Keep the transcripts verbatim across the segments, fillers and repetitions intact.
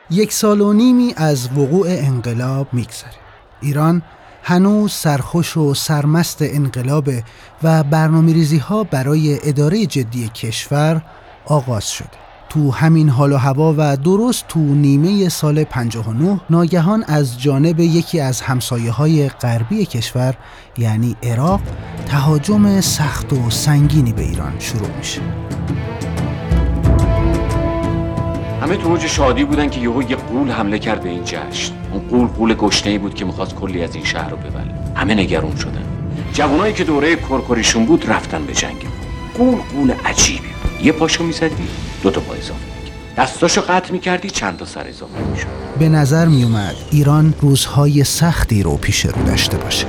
یک سال و نیمی از وقوع انقلاب میگذره. ایران هنوز سرخوش و سرمست انقلابه و برنامه‌ریزی ها برای اداره جدی کشور آغاز شده. تو همین حال و هوا و درست تو نیمه سال پنجاه و نه ناگهان از جانب یکی از همسایه‌های غربی کشور یعنی عراق تهاجم سخت و سنگینی به ایران شروع میشه. همه تو اوج شادی بودن که یهو یه غول حمله کرد به این جشن. اون غول غول گشنه‌ای بود که می‌خواست کلی از این شهر رو ببره. همه نگران شدن. جوانایی که دوره کرکریشون بود رفتن به جنگ. غول غول عجیبی بود. یه پاشو می‌زدی، دو تا پا اضافه می‌کرد. دستاشو قطع می‌کردی، چند تا سر اضافه می‌شد. به نظر میومد ایران روزهای سختی رو پیش رو داشته باشه.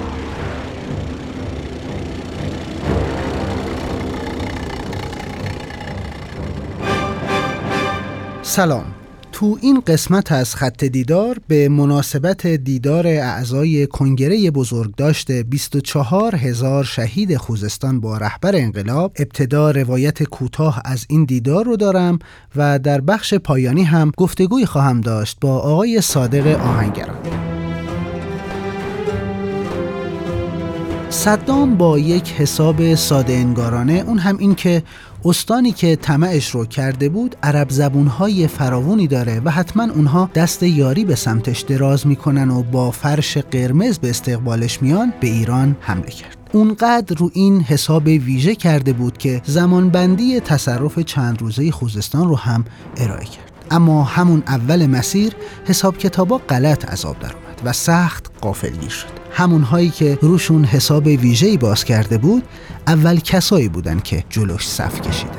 سلام. تو این قسمت از خط دیدار به مناسبت دیدار اعضای کنگره بزرگداشت بیست و چهار هزار شهید خوزستان با رهبر انقلاب ابتدا روایت کوتاه از این دیدار رو دارم و در بخش پایانی هم گفتگوی خواهم داشت با آقای صادق آهنگران. صدام با یک حساب ساده انگارانه، اون هم این که استانی که طمعش رو کرده بود عرب زبونهای فراوانی داره و حتما اونها دست یاری به سمتش دراز میکنن و با فرش قرمز به استقبالش میان، به ایران حمله کرد. اونقدر رو این حساب ویژه کرده بود که زمانبندی تصرف چند روزه خوزستان رو هم ارائه کرد. اما همون اول مسیر حساب کتابا غلط از آب در اومد و سخت غافلگیر شد. همون هایی که روشون حساب ویژه‌ای باز کرده بود اول کسایی بودن که جلوش صف کشیدن.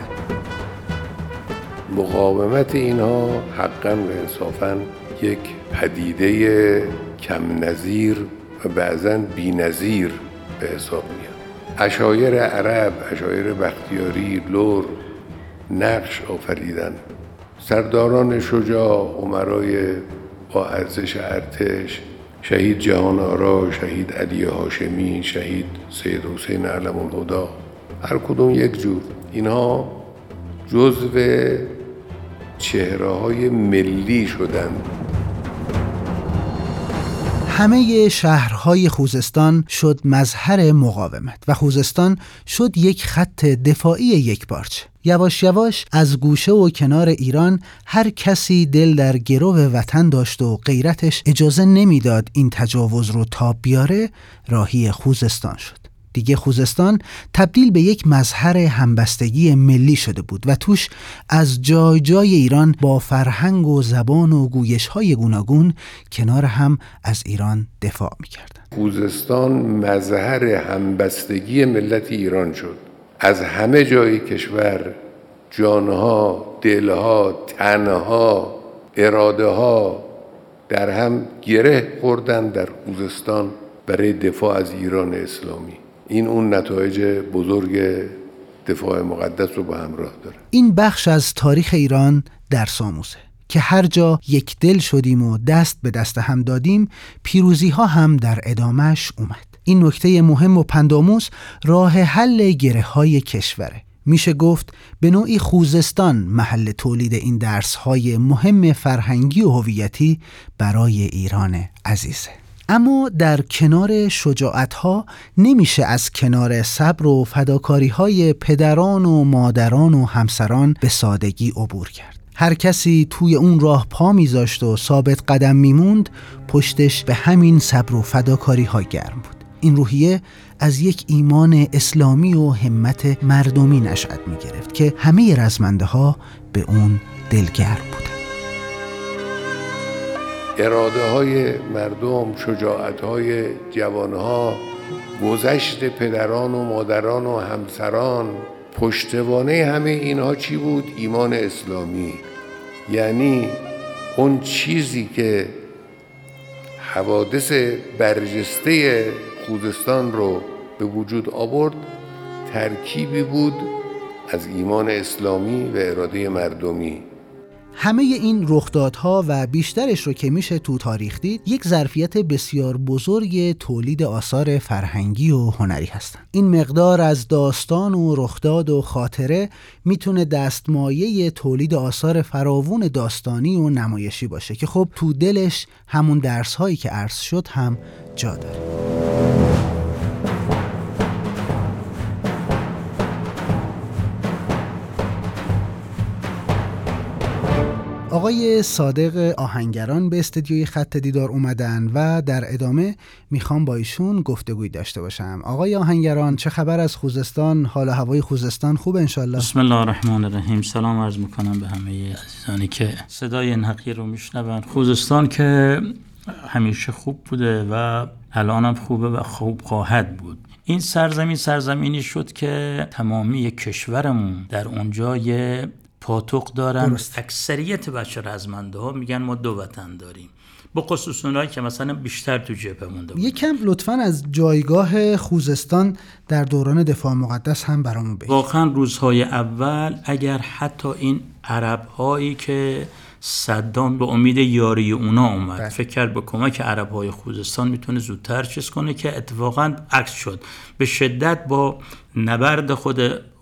مقاومت اینها حقاً و انصافاً یک پدیده کم نظیر و بعضاً بی نظیر به حساب میاد. عشایر عرب، عشایر بختیاری، لور نقش آفریدن. سرداران شجاع، امرای با ارزش ارتش، شهید جهان آرا، شهید علی هاشمی، شهید سید حسین علم الهدی، هر کدوم یک جور، اینها جزو چهره‌های ملی شدند. همه شهرهای خوزستان شد مظهر مقاومت و خوزستان شد یک خط دفاعی یکپارچه. یواش یواش از گوشه و کنار ایران هر کسی دل در گرو وطن داشت و غیرتش اجازه نمیداد این تجاوز رو تاب بیاره، راهی خوزستان شد. دیگه خوزستان تبدیل به یک مظهر همبستگی ملی شده بود و توش از جای جای ایران با فرهنگ و زبان و گویش‌های گوناگون کنار هم از ایران دفاع می‌کردن. خوزستان مظهر همبستگی ملت ایران شد. از همه جای کشور جانها، دلها، تنها، اراده ها در هم گره خوردن در خوزستان برای دفاع از ایران اسلامی. این اون نتایج بزرگ دفاع مقدس رو به همراه داره. این بخش از تاریخ ایران درس آموزه که هر جا یک دل شدیم و دست به دست هم دادیم، پیروزی ها هم در ادامش اومد. این نکته مهم و پندآموز راه حل گره های کشوره. میشه گفت به نوعی خوزستان محل تولید این درس های مهم فرهنگی و هویتی برای ایران عزیزه. اما در کنار شجاعت ها نمیشه از کنار صبر و فداکاری های پدران و مادران و همسران به سادگی عبور کرد. هر کسی توی اون راه پا میذاشت و ثابت قدم میموند، پشتش به همین صبر و فداکاری ها گرم بود. این روحیه از یک ایمان اسلامی و همت مردمی نشأت می گرفت که همه رزمنده ها به اون دلگرم بودن. اراده های مردم، شجاعت های جوانها، گذشت پدران و مادران و همسران، پشتوانه همه اینها چی بود؟ ایمان اسلامی. یعنی اون چیزی که حوادث برجسته خوزستان رو به وجود آورد ترکیبی بود از ایمان اسلامی و اراده مردمی. همه این رخدادها و بیشترش رو که میشه تو تاریخ دید یک ظرفیت بسیار بزرگ تولید آثار فرهنگی و هنری هستن. این مقدار از داستان و رخداد و خاطره میتونه دستمایه تولید آثار فراوون داستانی و نمایشی باشه که خب تو دلش همون درس هایی که عرض شد هم جا داره. آقای صادق آهنگران به استدیوی خط دیدار اومدن و در ادامه میخوام با ایشون گفتگوی داشته باشم. آقای آهنگران، چه خبر از خوزستان؟ حال و هوای خوزستان خوب انشالله؟ بسم الله الرحمن الرحیم. سلام عرض میکنم به همه عزیزانی که صدای این حقیر رو میشنون. خوزستان که همیشه خوب بوده و الانم خوبه و خوب خواهد بود. این سرزمین سرزمینی شد که تمامی کشورمون در اونجا یه پاتوق دارن. درست. اکثریت بچه رزمنده ها میگن ما دو وطن داریم، به خصوص اونایی که مثلا بیشتر تو جبهه مونده. یکم لطفاً از جایگاه خوزستان در دوران دفاع مقدس هم برامون بگید. واقعا روزهای اول اگر حتی این عرب هایی که صدام به امید یاری اونا اومد بله. فکر کرد به کمک عرب های خوزستان میتونه زودتر چیز کنه، که اتفاقا عکس شد. به شدت با نبرد خود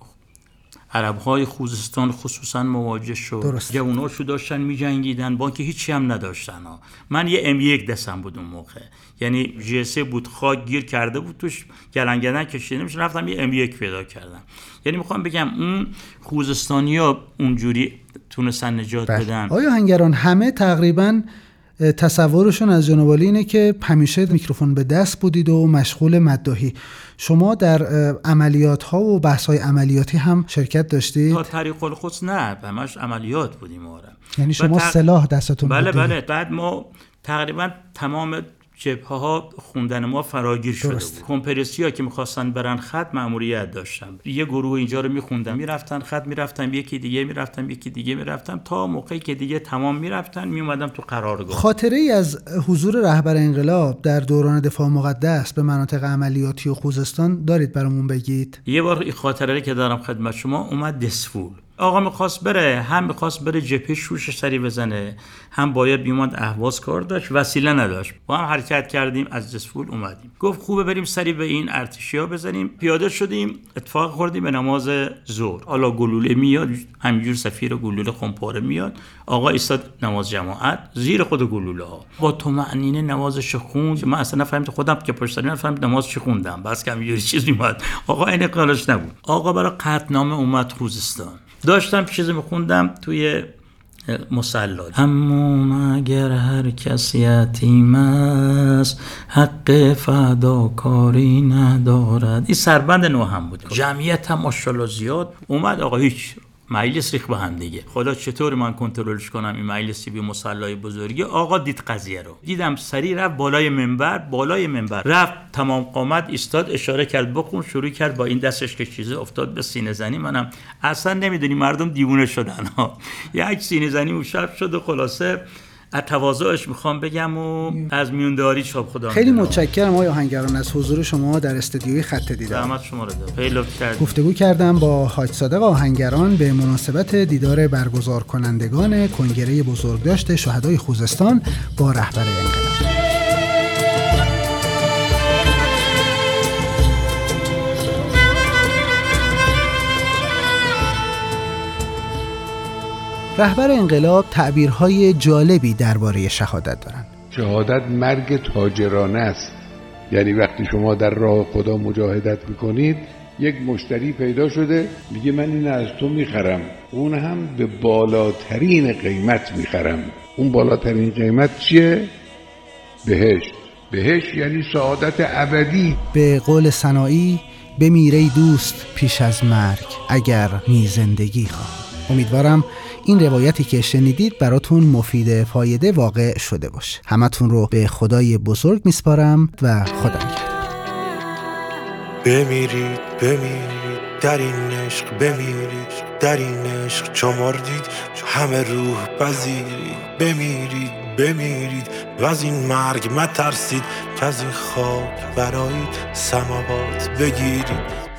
عرب‌های خوزستان خصوصا مواجه شد. جواناشو داشتن می‌جنگیدن با که هیچی هم نداشتن ها. من یه ام یک دستم بود اون موقع، یعنی جی سه بود، خاک گیر کرده بود توش، گلنگدن کشیده میشه، رفتم یه ام یک پیدا کردم. یعنی میخوام بگم اون خوزستانی‌ها اونجوری تونستن نجات بدن. آیا آهنگران همه تقریباً تصورشون از جناب عالی اینه که همیشه میکروفون به دست بودید و مشغول مداحی. شما در عملیات ها و بحث های عملیاتی هم شرکت داشتید؟ تا طریق القدس نه، همش عملیات بودیم آره. یعنی شما تق... سلاح دستتون بود؟ بله بله. بعد ما تقریبا تمام جبهه ها خوندن ما فراگیر شده بود. کمپرسی ها که میخواستن برن خط مأموریت داشتن، یه گروه اینجا رو میخوندن میرفتن خط، میرفتن یکی دیگه، میرفتن یکی دیگه، میرفتن تا موقعی که دیگه تمام میرفتن میومدم تو قرارگاه. خاطره ای از حضور رهبر انقلاب در دوران دفاع مقدس به مناطق عملیاتی و خوزستان دارید برامون بگید؟ یه بار این خاطره که دارم خدمت شما، اومد دسفول، آقا میخواست بره، هم میخواست بره جبهه شوش سری بزنه، هم باید بیومد اهواز کار داشت، وسیله نداشت. با هم حرکت کردیم، از دسفول اومدیم، گفت خوبه بریم سری به این ارتشیا بزنیم. پیاده شدیم، اتفاق خوردیم به نماز ظهر. حالا گلوله میاد، همینجور سفیر گلوله خمپاره میاد، آقا ایستاد نماز جماعت زیر خود گلوله ها، با طمأنینه نمازش خوند. من اصلا نفهمیدم، خودم که پشت سر نفهمیدم نماز چی خوندم، بس که همینجوری چیز میومد. آقا این قالش نبود. آقا برای قطعنامه اومد خوزستان. داشتم چیزی میخوندم توی مصلی، اما مگر هر کسی یتیم است حق فداکاری ندارد. این سربند نو هم بود. جمعیت هم ماشاءالله زیاد اومد. آقا هیچ مجلس ریخ به هم دیگه. خدا چطور من کنترلش کنم این مجلسی بی مصلی بزرگی. آقا دید قضیه رو، دیدم سری رفت بالای منبر، بالای منبر رفت تمام قامت ایستاد، اشاره کرد بخون، شروع کرد با این دستش که چیزه افتاد به سینه زنی. منم اصلا نمیدونی مردم دیوونه شدن ها. یک سینه زنی مشاب شد و خلاصه از تواضعش میخوام بگم و از میونداری چاپ خدا. خیلی متشکرم آقای آهنگران از حضور شما در استدیوی خط دیدار. زحمت شما رو داد. خیلی لطف کردید. گفتگو کردم با حاج صادق آهنگران به مناسبت دیدار برگزار کنندگان کنگره بزرگداشت شهدای خوزستان با رهبر انقلاب. رهبر انقلاب تعبیرهای جالبی درباره شهادت دارن. شهادت مرگ تاجرانه است، یعنی وقتی شما در راه خدا مجاهدت میکنید، یک مشتری پیدا شده میگه من این از تو میخرم، اون هم به بالاترین قیمت میخرم. اون بالاترین قیمت چیه؟ بهشت. بهشت یعنی سعادت ابدی. به قول سنایی بمیره دوست پیش از مرگ اگر می زندگی خواهی. امیدوارم این روایتی که شنیدید براتون مفید فایده واقع شده باشه. همتون رو به خدای بزرگ میسپارم و خدا نگهدار. بمیرید بمیرید در این عشق، بمیرید در این عشق چو مردید همه روح پذیرید. بمیرید بمیرید و از این مرگ مترسید که از این خاک برایید سماوات بگیرید.